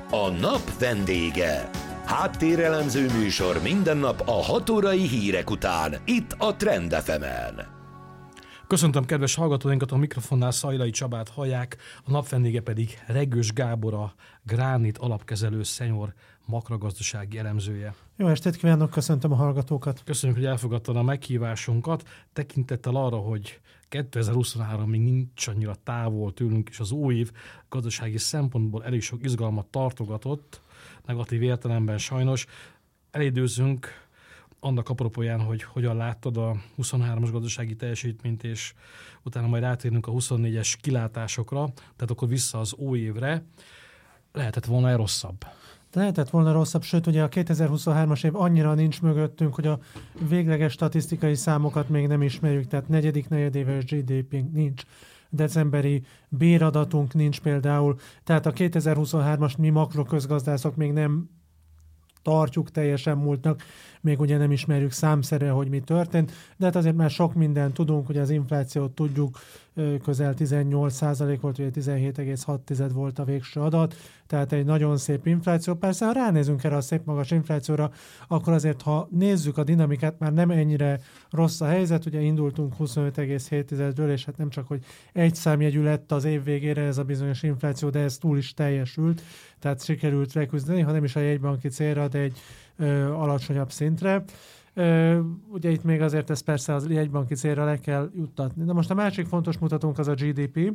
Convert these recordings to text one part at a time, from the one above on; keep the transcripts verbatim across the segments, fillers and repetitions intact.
A nap vendége. Háttérelemző műsor minden nap a hat órai hírek után, itt a Trend ef emen. Köszöntöm kedves hallgatóinkat, a mikrofonnál Szajlai Csabát hallják, a nap vendége pedig Regős Gábor, a Gránit alapkezelő szenyor makrogazdasági elemzője. Jó estét kívánok, köszöntöm a hallgatókat. Köszönjük, hogy elfogadtad a meghívásunkat, tekintettel arra, hogy kétezer-huszonhárom még nincs annyira távol tőlünk, és az új év gazdasági szempontból elég sok izgalmat tartogatott, negatív értelemben sajnos. Elidőzünk annak apropóján, hogy hogyan láttad a huszonhármas gazdasági teljesítményt, és utána majd rátérünk a huszonnégyes kilátásokra, tehát akkor vissza az új évre. Lehetett volna-e rosszabb? Lehetett volna rosszabb, sőt ugye a kétezer-huszonhármas év annyira nincs mögöttünk, hogy a végleges statisztikai számokat még nem ismerjük, tehát negyedik negyedéves gé dé pé-nk nincs, decemberi béradatunk nincs például, tehát a kétezer-huszonhármas mi makroközgazdászok még nem tartjuk teljesen múltnak, még ugye nem ismerjük számszerűen, hogy mi történt, de hát azért már sok mindent tudunk, hogy az inflációt tudjuk, közel tizennyolc százalék volt, ugye tizenhét egész hat volt a végső adat, tehát egy nagyon szép infláció. Persze, ha ránézünk erre a szép magas inflációra, akkor azért, ha nézzük a dinamikát, már nem ennyire rossz a helyzet, ugye indultunk huszonöt egész hét-ről, és hát nem csak, hogy egy számjegyű lett az év végére ez a bizonyos infláció, de ez túl is teljesült, tehát sikerült leküzdeni, ha nem is a jegybanki célra, de egy ö, alacsonyabb szintre. Ö, ugye itt még azért ezt persze az jegybanki célra le kell juttatni. De most a másik fontos mutatónk az a gé dé pé.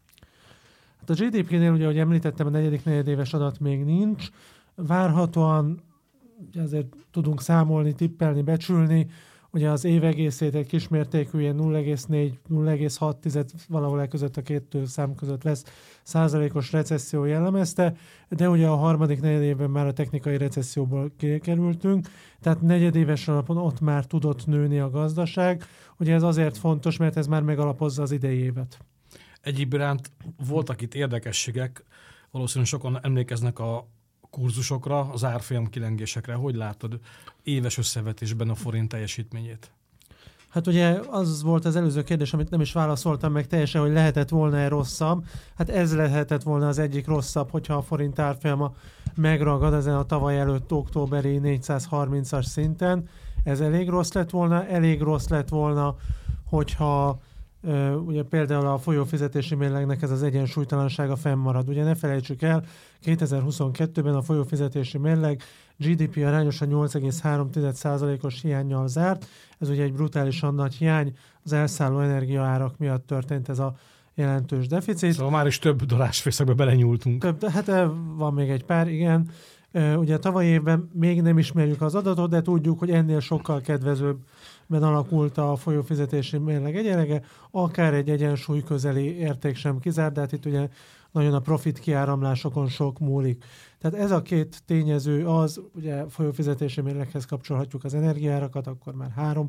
Hát a gé dé pé-nél ugye, ahogy említettem, a negyedik negyedéves adat még nincs. Várhatóan ugye azért tudunk számolni, tippelni, becsülni. Ugye az év egészét egy kismértékű ilyen nulla egész négy nulla egész hat valahol e között a két szám között lesz százalékos recesszió jellemezte, de ugye a harmadik negyedévben már a technikai recesszióból kikerültünk, tehát negyedéves alapon ott már tudott nőni a gazdaság. Ugye ez azért fontos, mert ez már megalapozza az idei évet. Egyéb iránt voltak itt érdekességek, valószínűleg sokan emlékeznek a kurzusokra, az árfolyam kilengésekre. Hogy látod éves összevetésben a forint teljesítményét? Hát ugye az volt az előző kérdés, amit nem is válaszoltam meg teljesen, hogy lehetett volna-e rosszabb. Hát ez lehetett volna az egyik rosszabb, hogyha a forint árfolyama megragad ezen a tavaly előtt októberi négyszázharmincas szinten. Ez elég rossz lett volna, elég rossz lett volna, hogyha Uh, ugye például a folyófizetési mérlegnek ez az egyensúlytalansága fennmarad. Ugye ne felejtsük el, kétezer-huszonkettőben a folyófizetési mérleg gé dé pé arányosan nyolc egész három százalékos hiánnyal zárt. Ez ugye egy brutálisan nagy hiány, az elszálló energiaárak miatt történt ez a jelentős deficit. Szóval már is több darásfészekbe belenyúltunk. Több, hát van még egy pár, igen. Uh, ugye tavalyi évben még nem ismerjük az adatot, de tudjuk, hogy ennél sokkal kedvezőbb ben alakult a folyófizetési mérleg egyenlege, akár egy egyensúly közeli érték sem kizárt, de hát itt ugye nagyon a profit kiáramlásokon sok múlik. Tehát ez a két tényező az, ugye folyófizetési mérleghez kapcsolhatjuk az energiárakat, akkor már három,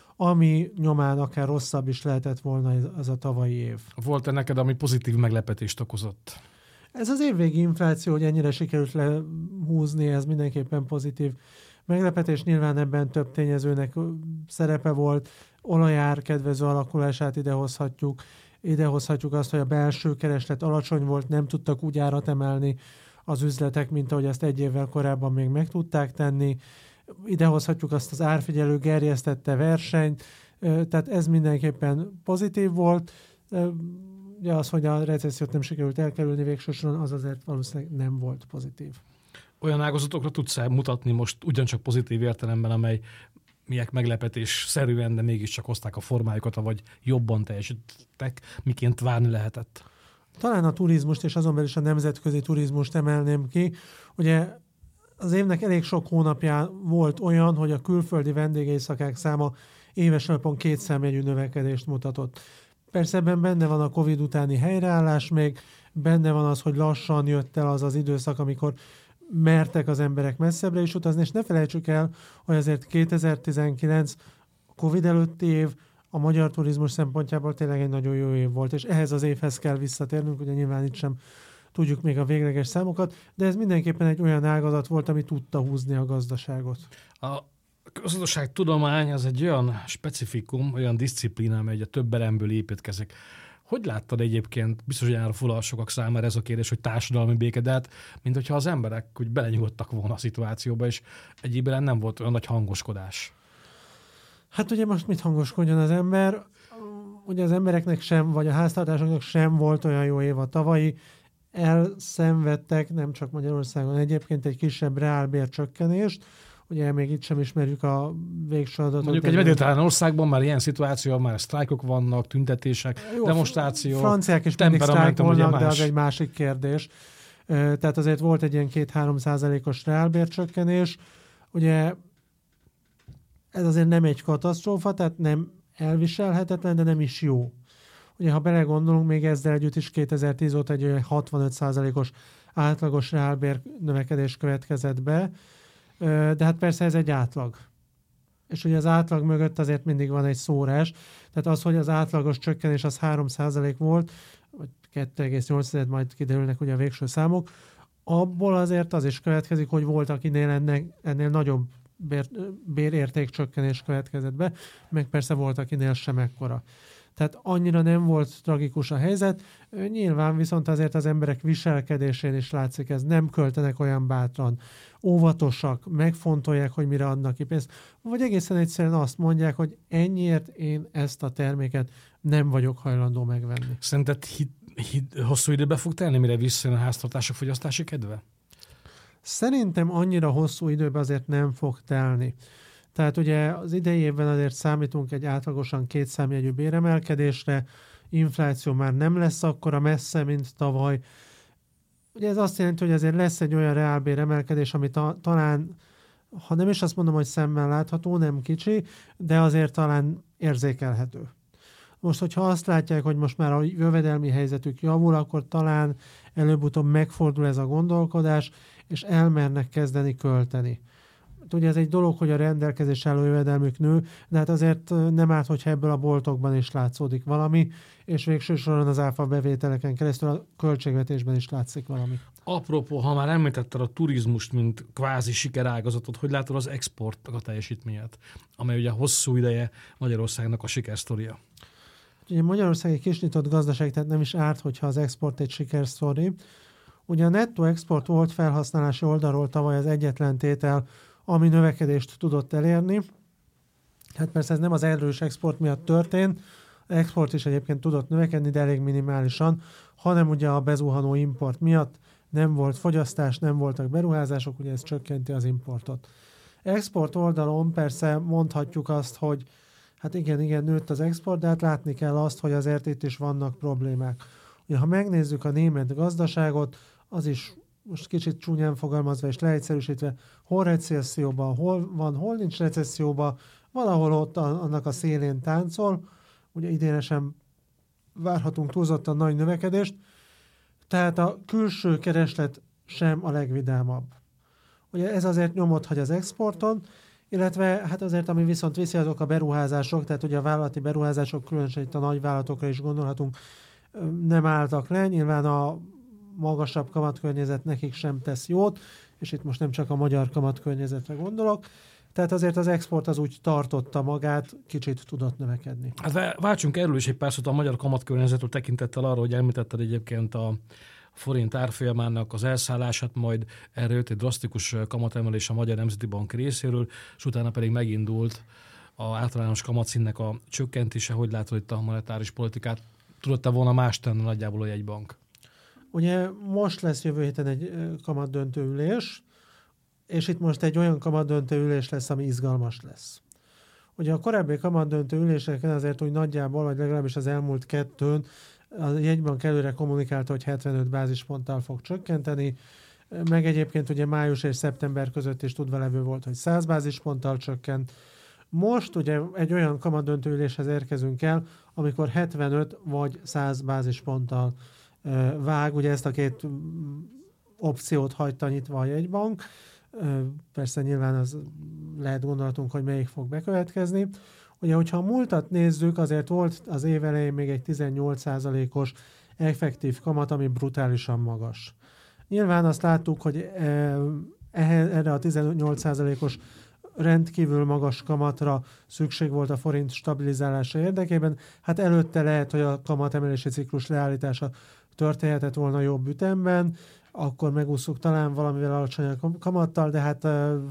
ami nyomán akár rosszabb is lehetett volna az a tavalyi év. Volt-e neked, ami pozitív meglepetést okozott? Ez az évvégi infláció, hogy ennyire sikerült lehúzni, ez mindenképpen pozitív meglepetés. Nyilván ebben több tényezőnek szerepe volt, olajár kedvező alakulását idehozhatjuk, idehozhatjuk azt, hogy a belső kereslet alacsony volt, nem tudtak úgy árat emelni az üzletek, mint ahogy ezt egy évvel korábban még meg tudták tenni. Idehozhatjuk azt az árfigyelő gerjesztette versenyt, tehát ez mindenképpen pozitív volt. Ugye az, hogy a recessziót nem sikerült elkerülni végső soron, az azért valószínűleg nem volt pozitív. Olyan ágazatokra tudsz mutatni most ugyancsak pozitív értelemben, amely miek meglepetés szerűen, de mégiscsak hozták a formájukat, vagy jobban teljesítettek, miként várni lehetett? Talán a turizmust, és azon belül is a nemzetközi turizmust emelném ki. Ugye az évnek elég sok hónapján volt olyan, hogy a külföldi vendégészakák száma éves alapon két számjegyű növekedést mutatott. Persze ebben benne van a Covid utáni helyreállás még, benne van az, hogy lassan jött el az az időszak, amikor mertek az emberek messzebbre is utazni, és ne felejtsük el, hogy azért kétezer-tizenkilenc Covid előtti év a magyar turizmus szempontjából tényleg egy nagyon jó év volt, és ehhez az évhez kell visszatérnünk, ugye nyilván itt sem tudjuk még a végleges számokat, de ez mindenképpen egy olyan ágazat volt, ami tudta húzni a gazdaságot. A közgazdaságtudomány az egy olyan specifikum, olyan diszciplína, amely a több elemből építkezik. Hogy láttad egyébként, biztos, hogy jár a sokak számára ez a kérdés, hogy társadalmi béke, de hát, mint hogyha az emberek úgy belenyugodtak volna a szituációba, és egyébként nem volt olyan nagy hangoskodás. Hát ugye most mit hangoskodjon az ember? Ugye az embereknek sem, vagy a háztartásoknak sem volt olyan jó év a tavalyi. Elszenvedtek, nem csak Magyarországon egyébként egy kisebb reálbércsökkenést. Ugye még itt sem ismerjük a végső adatot. Mondjuk egy mediterrán országban már ilyen szituáció, már sztrájkok vannak, tüntetések, jó, demonstráció. Franciák is mindig sztrájkolnak, de az egy másik kérdés. Tehát azért volt egy ilyen két-három százalékos reálbércsökkenés. Ugye ez azért nem egy katasztrófa, tehát nem elviselhetetlen, de nem is jó. Ugye, ha belegondolunk, még ezzel együtt is kétezer-tíz óta egy hatvanöt százalékos átlagos reálbér növekedés következett be, de hát persze ez egy átlag. És ugye az átlag mögött azért mindig van egy szórás, tehát az, hogy az átlagos csökkenés az három százalék volt, vagy kettő egész nyolc, majd kiderülnek ugye a végső számok, abból azért az is következik, hogy volt, akinél ennek, ennél nagyobb bér, bérértékcsökkenés következett be, meg persze volt, akinél sem ekkora. Tehát annyira nem volt tragikus a helyzet. Nyilván viszont azért az emberek viselkedésén is látszik, ez nem költenek olyan bátran, óvatosak, megfontolják, hogy mire adnak ki pénzt, vagy egészen egyszerűen azt mondják, hogy ennyiért én ezt a terméket nem vagyok hajlandó megvenni. Szerinted hit, hit, hosszú időbe fog telni, mire visszajön a háztartások fogyasztási kedve? Szerintem annyira hosszú időben azért nem fog telni. Tehát ugye az idei évben azért számítunk egy átlagosan két számjegyű béremelkedésre, infláció már nem lesz akkora messze, mint tavaly. Ugye ez azt jelenti, hogy azért lesz egy olyan reálbéremelkedés, ami ta- talán, ha nem is azt mondom, hogy szemmel látható, nem kicsi, de azért talán érzékelhető. Most, hogyha azt látják, hogy most már a jövedelmi helyzetük javul, akkor talán előbb-utóbb megfordul ez a gondolkodás, és elmernek kezdeni költeni. Ugye ez egy dolog, hogy a rendelkezés álló jövedelmük nő, de hát azért nem árt, hogyha ebből a boltokban is látszódik valami, és végső soron az áfa bevételeken keresztül a költségvetésben is látszik valami. Apropó, ha már említetted a turizmust, mint kvázi sikerágazatot, hogy látod az exportnak a teljesítményét, amely ugye hosszú ideje Magyarországnak a sikersztoria? Ugye Magyarország egy kisnyitott gazdaság, tehát nem is árt, hogyha az export egy sikersztori. Ugye a nettó export volt felhasználási oldalról tavaly az egyetlen tétel, ami növekedést tudott elérni. Hát persze ez nem az erős export miatt történt, az export is egyébként tudott növekedni, de elég minimálisan, hanem ugye a bezuhanó import miatt nem volt fogyasztás, nem voltak beruházások, ugye ez csökkenti az importot. Export oldalon persze mondhatjuk azt, hogy hát igen, igen, nőtt az export, de hát látni kell azt, hogy azért itt is vannak problémák. Ugye, ha megnézzük a német gazdaságot, az is most kicsit csúnyán fogalmazva és leegyszerűsítve, hol recesszióban, hol van, hol nincs recesszióban, valahol ott annak a szélén táncol, ugye idénre sem várhatunk túlzottan nagy növekedést, tehát a külső kereslet sem a legvidámabb. Ugye ez azért nyomot hagy az exporton, illetve hát azért, ami viszont viszi, azok a beruházások, tehát ugye a vállalati beruházások, különösen itt a nagyvállalatokra is gondolhatunk, nem álltak le, nyilván a magasabb kamatkörnyezet nekik sem tesz jót, és itt most nem csak a magyar kamatkörnyezetre gondolok, tehát azért az export az úgy tartotta magát, kicsit tudott növekedni. Hát váltsunk erről is egy pár szót a magyar kamatkörnyezetről tekintettel arra, hogy említetted egyébként a forint árfolyamának az elszállását, majd erre jött egy drasztikus kamatemelés a Magyar Nemzeti Bank részéről, és utána pedig megindult a általános kamatszínnek a csökkentése. Hogy látod itt a monetáris politikát? Tudott-e volna más tenni nagyjából a jegybank? Ugye most lesz jövő héten egy kamatdöntő ülés, és itt most egy olyan kamatdöntő ülés lesz, ami izgalmas lesz. Ugye a korábbi kamatdöntő üléseken azért úgy nagyjából, vagy legalábbis az elmúlt kettőn a jegybank előre kommunikálta, hogy hetvenöt bázisponttal fog csökkenteni, meg egyébként ugye május és szeptember között is tudva levő volt, hogy száz bázisponttal csökkent. Most ugye egy olyan kamatdöntő üléshez érkezünk el, amikor hetvenöt vagy száz bázisponttal vág, ugye ezt a két opciót hagyta nyitva a jegybank. Persze nyilván az lehet gondolatunk, hogy melyik fog bekövetkezni. Ugye, hogyha a múltat nézzük, azért volt az év elején még egy tizennyolc százalékos effektív kamat, ami brutálisan magas. Nyilván azt láttuk, hogy erre a tizennyolc százalékos rendkívül magas kamatra szükség volt a forint stabilizálása érdekében. Hát előtte lehet, hogy a kamatemelési ciklus leállítása történhetett volna jobb ütemben, akkor megúszuk talán valamivel alacsonyabb kamattal, de hát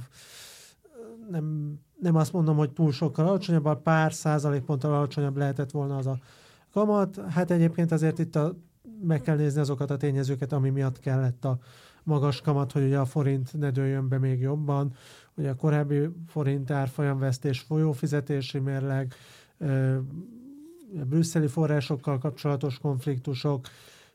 nem, nem azt mondom, hogy túl sokkal alacsonyabb, pár százalékponttal alacsonyabb lehetett volna az a kamat. Hát egyébként azért itt a, meg kell nézni azokat a tényezőket, ami miatt kellett a magas kamat, hogy ugye a forint ne dőljön be még jobban. Ugye a korábbi forint árfolyamvesztés, folyófizetési mérleg, brüsszeli forrásokkal kapcsolatos konfliktusok,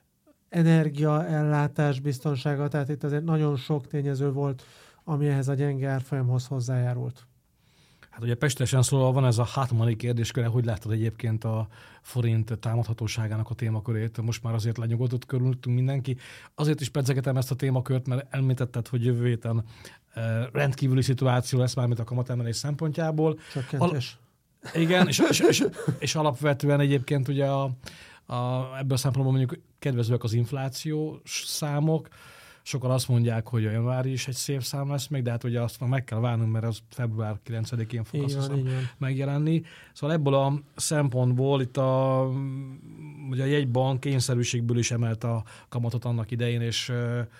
energiaellátás biztonsága, tehát itt azért nagyon sok tényező volt, ami ehhez a gyenge árfolyamhoz hozzájárult. Hát ugye pestesen szólva van ez a hot money kérdésköre, hogy látod egyébként a forint támadhatóságának a témakörét? Most már azért lenyugodott körülöttünk mindenki. Azért is pedzegetem ezt a témakört, mert említetted, hogy jövő héten rendkívüli szituáció lesz mármint a kamatemelés szempontjából. Csökkentés. Al- igen, és, és, és, és alapvetően egyébként ugye a, a, ebből a szempontból mondjuk kedvezőek az inflációs számok. Sokan azt mondják, hogy a januári is egy szép szám lesz még, de hát ugye azt meg kell várnunk, mert az február kilencedikén fog azt hiszem megjelenni. Szóval ebből a szempontból itt a, ugye a jegybank kényszerűségből is emelt a kamatot annak idején, és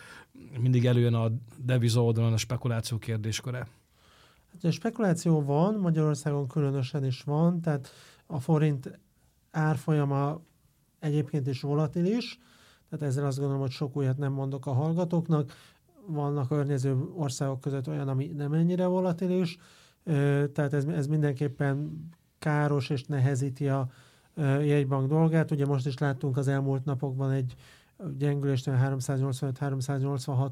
mindig előjön a deviza oldalon a spekuláció kérdésköre. Hát a spekuláció van, Magyarországon különösen is van, tehát a forint árfolyama egyébként is volatilis, tehát ezzel azt gondolom, hogy sok újat nem mondok a hallgatóknak. Vannak környező országok között olyan, ami nem ennyire volatilis, tehát ez, ez mindenképpen káros és nehezíti a jegybank dolgát. Ugye most is láttunk az elmúlt napokban egy gyengülést, háromszáznyolcvanöt háromszáznyolcvanhat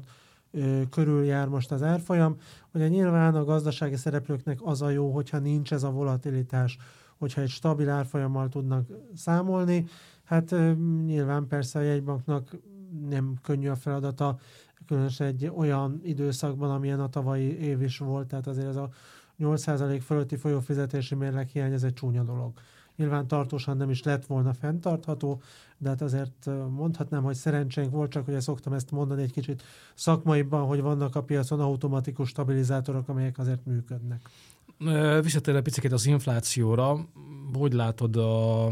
körül jár most az árfolyam. Ugye nyilván a gazdasági szereplőknek az a jó, hogyha nincs ez a volatilitás, hogyha egy stabil árfolyammal tudnak számolni. Hát nyilván persze a jegybanknak nem könnyű a feladata, különösen egy olyan időszakban, amilyen a tavalyi év is volt, tehát azért ez a nyolc százalék fölötti folyófizetési mérleg hiány, ez egy csúnya dolog. Nyilván tartósan nem is lett volna fenntartható, de hát azért mondhatnám, hogy szerencsénk volt, csak ugye szoktam ezt mondani egy kicsit szakmaiban, hogy vannak a piacon automatikus stabilizátorok, amelyek azért működnek. Visszatérve picit az inflációra, hogy látod a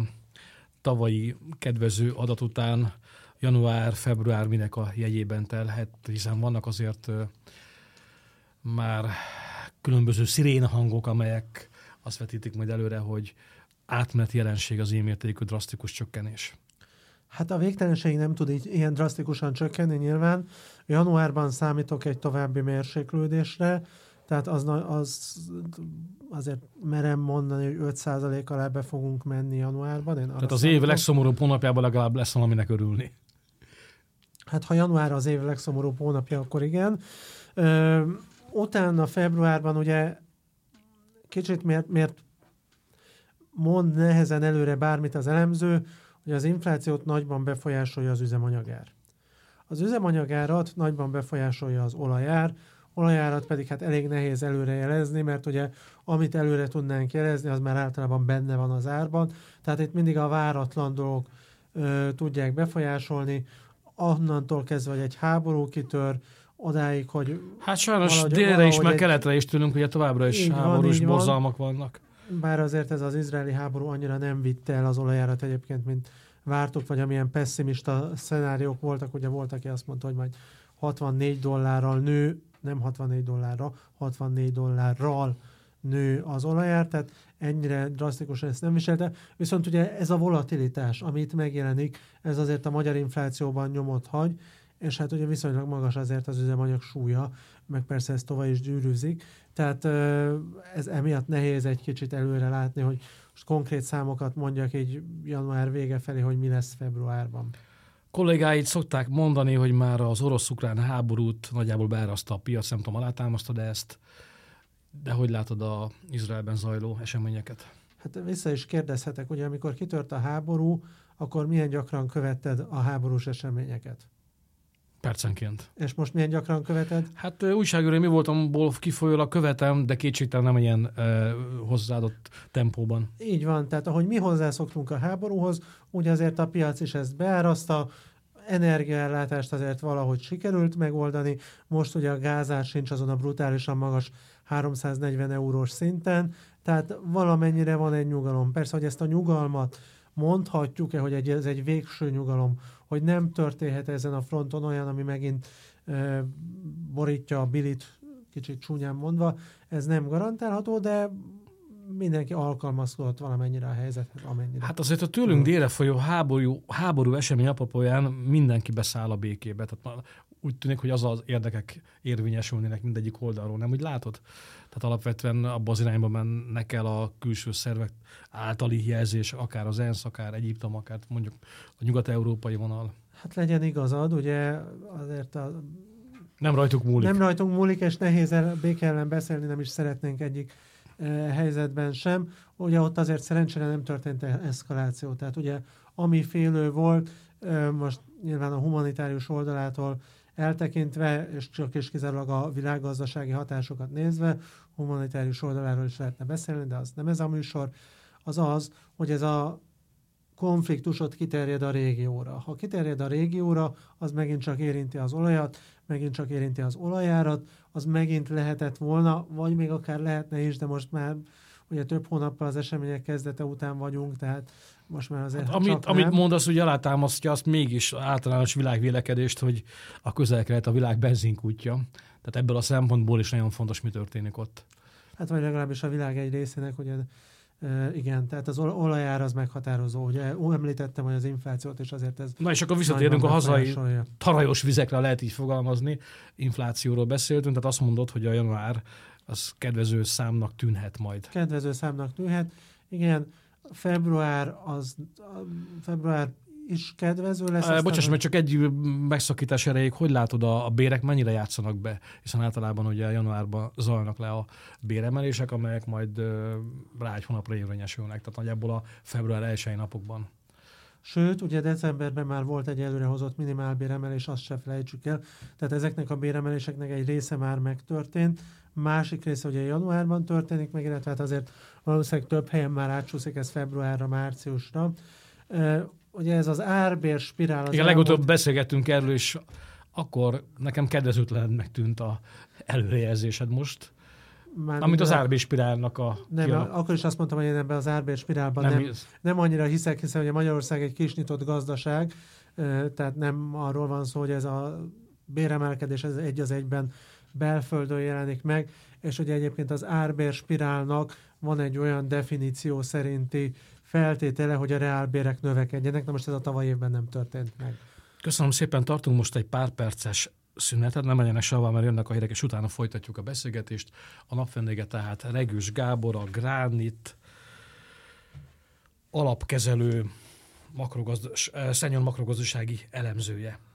tavalyi kedvező adat után január, február minek a jegyében telhet, hiszen vannak azért már különböző szirénahangok, amelyek azt vetítik majd előre, hogy átmeneti jelenség az ilyen mértékű drasztikus csökkenés. Hát a végtelenség nem tud így ilyen drasztikusan csökkenni nyilván. Januárban számítok egy további mérséklődésre, tehát az, az azért merem mondani, hogy öt százalék alá be fogunk menni januárban. Én tehát az év legszomorúbb hónapjában legalább lesz valaminek örülni. Hát ha január az év legszomorúbb hónapja, akkor igen. Ö, utána februárban ugye kicsit miért, miért mond nehezen előre bármit az elemző, hogy az inflációt nagyban befolyásolja az üzemanyagár. Az üzemanyagárat nagyban befolyásolja az olajár, olajárat pedig hát elég nehéz előre jelezni, mert ugye amit előre tudnánk jelezni, az már általában benne van az árban. Tehát itt mindig a váratlan dolgok ö, tudják befolyásolni, annantól kezdve, hogy egy háború kitör, odáig, hogy... Hát sajnos délre is, meg egy... keletre is tűnünk, ugye továbbra is háborús borzalmak vannak. Bár azért ez az izraeli háború annyira nem vitte el az olajárat egyébként, mint vártuk, vagy amilyen pessimista szenáriók voltak, ugye volt, aki azt mondta, hogy majd hatvannégy dollárral nő, nem hatvannégy dollárra, hatvannégy dollárral nő az olajár, tehát ennyire drasztikusan ezt nem viselte. Viszont ugye ez a volatilitás, ami itt megjelenik, ez azért a magyar inflációban nyomot hagy, és hát ugye viszonylag magas azért az üzemanyag súlya, meg persze ez tovább is gyűrűzik. Tehát ez emiatt nehéz egy kicsit előre látni, hogy most konkrét számokat mondjak így január vége felé, hogy mi lesz februárban. Kollégáid szokták mondani, hogy már az orosz-ukrán háborút nagyjából beáraszta a piac, nem tudom, alátámasztad ezt, de hogy látod az Izraelben zajló eseményeket? Hát vissza is kérdezhetek, ugye amikor kitört a háború, akkor milyen gyakran követted a háborús eseményeket? Percenként. És most milyen gyakran követed? Hát újságíró mi voltamból kifolyólag követem, de kétségtelen nem ilyen uh, hozzáadott tempóban. Így van, tehát ahogy mi hozzászoktunk a háborúhoz, úgy azért a piac is ezt beáraszta, energiaellátást azért valahogy sikerült megoldani. Most ugye a gázár sincs azon a brutálisan magas háromszáznegyven eurós szinten, tehát valamennyire van egy nyugalom. Persze, hogy ezt a nyugalmat mondhatjuk-e, hogy egy, ez egy végső nyugalom, hogy nem történhet ezen a fronton olyan, ami megint e, borítja a bilit, kicsit csúnyán mondva, ez nem garantálható, de mindenki alkalmazkodott valamennyire a helyzethez, amennyire. Hát azért a tőlünk délre folyó háború, háború esemény apropóján mindenki beszáll a békébe. Tehát úgy tűnik, hogy az az érdekek érvényesülnének mindegyik oldalról, nem úgy látod? Tehát alapvetően abban az irányba mennek el a külső szervek általi jelzés, akár az ENSZ, akár Egyiptom, akár mondjuk a nyugat-európai vonal. Hát legyen igazad, ugye azért a... Nem rajtuk múlik. Nem rajtunk múlik, és nehéz el, béke ellen beszélni, nem is szeretnénk egyik eh, helyzetben sem. Ugye ott azért szerencsére nem történt eszkaláció. Tehát ugye ami félő volt, eh, most nyilván a humanitárius oldalától eltekintve, és csak és kizárólag a világgazdasági hatásokat nézve, humanitárius oldaláról is lehetne beszélni, de az nem ez a műsor, az az, hogy ez a konfliktus ott kiterjed a régióra. Ha kiterjed a régióra, az megint csak érinti az olajat, megint csak érinti az olajárat, az megint lehetett volna, vagy még akár lehetne is, de most már ugye több hónappal az események kezdete után vagyunk, tehát most már azért hát, amit, amit mondasz, hogy alátámasztja azt mégis általános világvélekedést, hogy a közel-kelet a világ benzinkútja. Tehát ebből a szempontból is nagyon fontos, mi történik ott. Hát vagy legalábbis a világ egy részének, hogy e, igen, tehát az olajár az meghatározó. Ugye említettem, hogy az inflációt, és azért ez... Na és akkor visszatérünk a hazai tarajos vizekre, lehet így fogalmazni. Inflációról beszéltünk, tehát azt mondod, hogy a január az kedvező számnak tűnhet majd. Kedvező számnak tűnhet. Igen, február az február is kedvező lesz. E, bocsáss, mert csak egy megszakítás erejéig, hogy látod a, a bérek mennyire játszanak be? Hiszen általában ugye januárban zajlanak le a béremelések, amelyek majd ö, rá egy hónapra érvényesülnek, tehát nagyjából a február elsői napokban. Sőt, ugye decemberben már volt egy előrehozott minimálbéremelés, azt se felejtsük el. Tehát ezeknek a béremeléseknek egy része már megtörtént, másik része ugye januárban történik meg, illetve hát azért valószínűleg több helyen már átsúszik ez februárra, márciusra. E, ugye ez az árbér spirál... Az igen, legutóbb elmond... beszélgettünk erről, és akkor nekem kedvezőtlennek tűnt a előrejelzésed most. Már amit az árbérspirálnak a... Nem, kialak... akkor is azt mondtam, hogy én ebben az árbérspirálban nem, nem, nem annyira hiszek, hiszen ugye Magyarország egy kis nyitott gazdaság, tehát nem arról van szó, hogy ez a béremelkedés ez egy az egyben belföldön jelenik meg, és ugye egyébként az árbérspirálnak van egy olyan definíció szerinti feltétele, hogy a reálbérek növekedjenek, na most ez a tavaly évben nem történt meg. Köszönöm szépen, tartunk most egy pár perces szünetet, nem menjenek sehova, mert jönnek a hírek, és utána folytatjuk a beszélgetést. A napvendége tehát Regős Gábor, a Gránit alapkezelő makrogazdas, senior makrogazdasági elemzője.